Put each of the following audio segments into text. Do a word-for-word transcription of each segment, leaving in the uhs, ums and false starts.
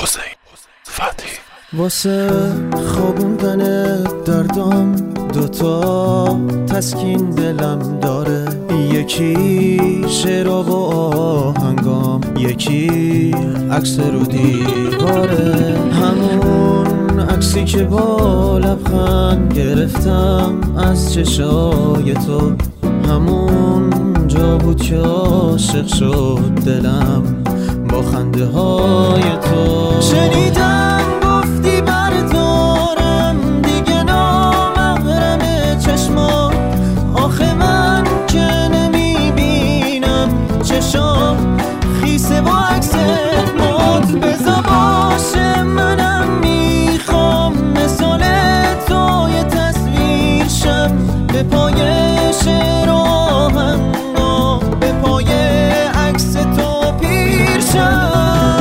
حسین فتحی. واسه خوابوندن دردام دوتا تسکین دلم داره، یکی شعر و آهنگام، یکی عکس رو دیواره. همون عکسی که با لبخند گرفتم از چشای تو، همون جا بود که عاشق شد دلم با خنده های تو. شنیدم گفتی بردارم دیگه نامحرم چشمات، آخه من که نمیبینم چشام خیسه با عکس مات. بزا باشه منم میخوام مثال تو یه تصویر شم، به پای شعر و آهنگا، به پای عکس تو پیر شم.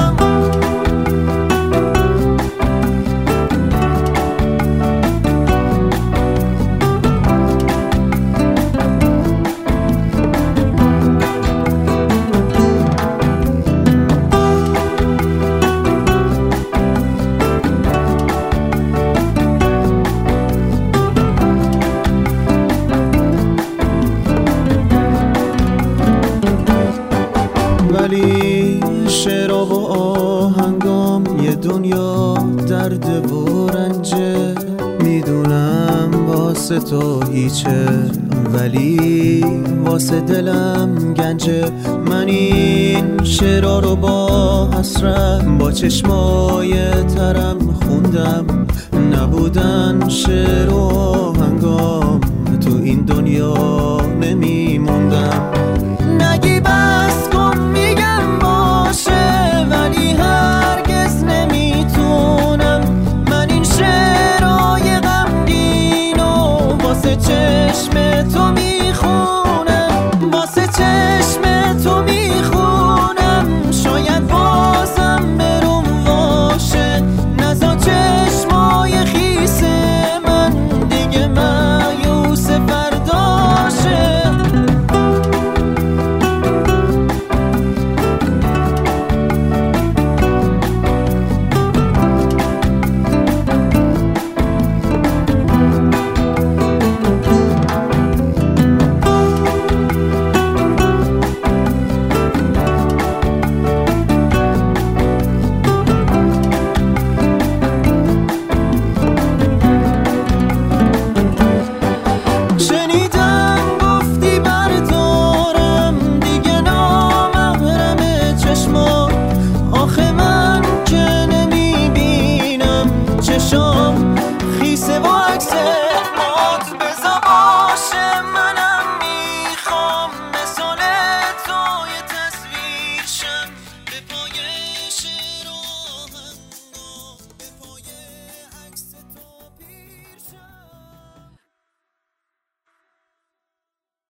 ولی شعر و آهنگام یه دنیا درد و رنجه، میدونم واسه تو هیچه ولی واسه دلم گنجه. من این شعرها رو با حسرت با چشمای ترم خوندم، نبودن شعر و آهنگام تو این دنیا نمیموندم.